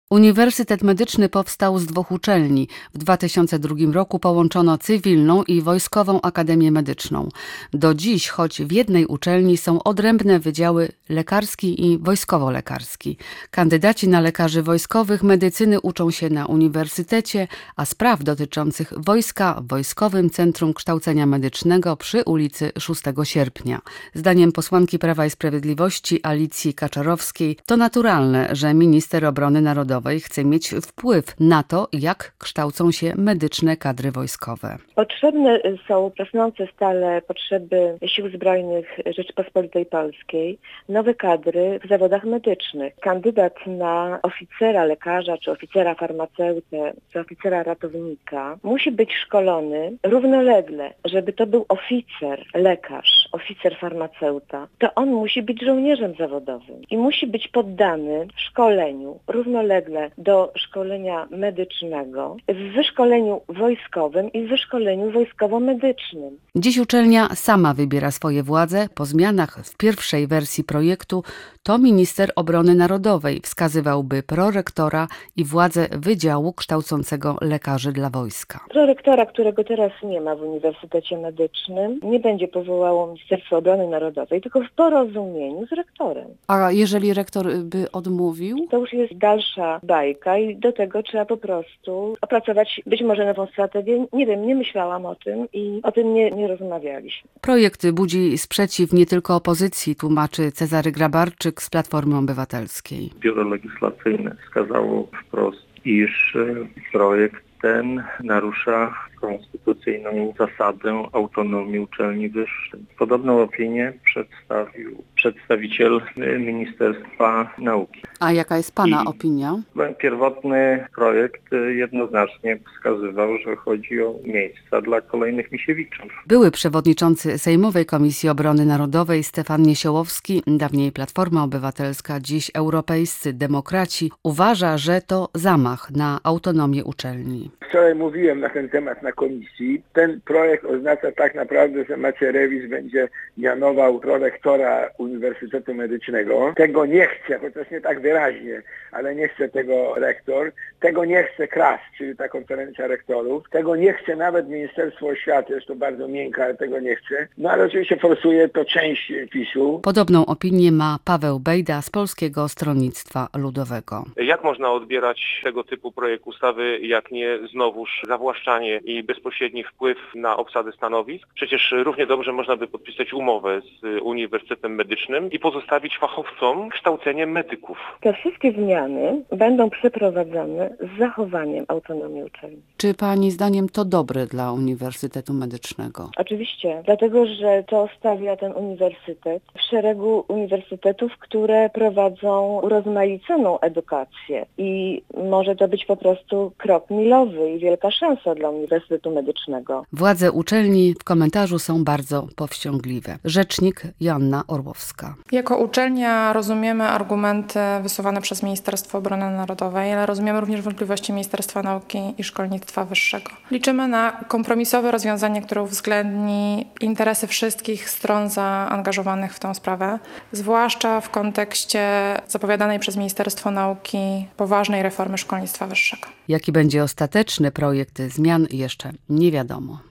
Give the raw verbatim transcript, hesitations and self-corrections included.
Uniwersytet Medyczny powstał z dwóch uczelni. W dwa tysiące drugim roku połączono Cywilną i Wojskową Akademię Medyczną. Do dziś, choć w jednej uczelni, są odrębne wydziały lekarski i wojskowo-lekarski. Kandydaci na lekarzy wojskowych medycyny uczą się na uniwersytecie, a spraw dotyczących wojska w Wojskowym Centrum Kształcenia Medycznego przy ulicy szóstego sierpnia. Zdaniem posłanki Prawa i Sprawiedliwości Alicji Kaczorowskiej to naturalne, że minister obrony narodowej chce mieć wpływ na to, jak kształcą się medyczne kadry wojskowe. Potrzebne są rosnące stale potrzeby Sił Zbrojnych Rzeczypospolitej Polskiej, nowe kadry w zawodach medycznych. Kandydat na oficera lekarza, czy oficera farmaceutę, czy oficera ratownika musi być szkolony równolegle, żeby to był oficer lekarz, oficer farmaceuta, to on musi być żołnierzem zawodowym i musi być poddany szkoleniu równolegle do szkolenia medycznego, w wyszkoleniu wojskowym i w wyszkoleniu wojskowo-medycznym. Dziś uczelnia sama wybiera swoje władze. Po zmianach w pierwszej wersji projektu to minister obrony narodowej wskazywałby prorektora i władzę wydziału kształcącego lekarzy dla wojska. Prorektora, którego teraz nie ma w Uniwersytecie Medycznym, nie będzie powołało Ministerstwo Obrony Narodowej, tylko w porozumieniu z rektorem. A jeżeli rektor by odmówił? To już jest dalsza bajka i do tego trzeba po prostu opracować być może nową strategię. Nie wiem, nie myślałam o tym i o tym nie, nie rozmawialiśmy. Projekt budzi sprzeciw nie tylko opozycji, tłumaczy Cezary Grabarczyk z Platformy Obywatelskiej. Biuro Legislacyjne wskazało wprost, iż projekt ten narusza konstytucyjną zasadę autonomii uczelni wyższych. Podobną opinię przedstawił przedstawiciel Ministerstwa Nauki. A jaka jest Pana I opinia? Pierwotny projekt jednoznacznie wskazywał, że chodzi o miejsca dla kolejnych Misiewiczów. Były przewodniczący Sejmowej Komisji Obrony Narodowej Stefan Niesiołowski, dawniej Platforma Obywatelska, dziś Europejscy Demokraci, uważa, że to zamach na autonomię uczelni. Wczoraj mówiłem na ten temat na komisji. Ten projekt oznacza tak naprawdę, że Macierewicz będzie mianował prorektora Uniwersytetu Medycznego. Tego nie chce, chociaż nie tak wyraźnie, ale nie chce tego rektor. Tego nie chce K R A S, czyli ta konferencja rektorów. Tego nie chce nawet Ministerstwo Oświaty, jest to bardzo miękkie, ale tego nie chce. No ale oczywiście forsuje to część PiSu. Podobną opinię ma Paweł Bejda z Polskiego Stronnictwa Ludowego. Jak można odbierać tego typu projekt ustawy, jak nie znowuż zawłaszczanie i bezpośredni wpływ na obsadę stanowisk? Przecież równie dobrze można by podpisać umowę z Uniwersytetem Medycznym i pozostawić fachowcom kształcenie medyków. Te wszystkie zmiany będą przeprowadzane z zachowaniem autonomii uczelni. Czy Pani zdaniem to dobre dla Uniwersytetu Medycznego? Oczywiście, dlatego że to stawia ten uniwersytet w szeregu uniwersytetów, które prowadzą urozmaiconą edukację i może to być po prostu krok milowy i wielka szansa dla Uniwersytetu Medycznego. Władze uczelni w komentarzu są bardzo powściągliwe. Rzecznik Joanna Orłowska. Jako uczelnia rozumiemy argumenty wysuwane przez Ministerstwo Obrony Narodowej, ale rozumiemy również wątpliwości Ministerstwa Nauki i Szkolnictwa Wyższego. Liczymy na kompromisowe rozwiązanie, które uwzględni interesy wszystkich stron zaangażowanych w tę sprawę, zwłaszcza w kontekście zapowiadanej przez Ministerstwo Nauki poważnej reformy szkolnictwa wyższego. Jaki będzie ostateczny projekt zmian, jeszcze nie wiadomo.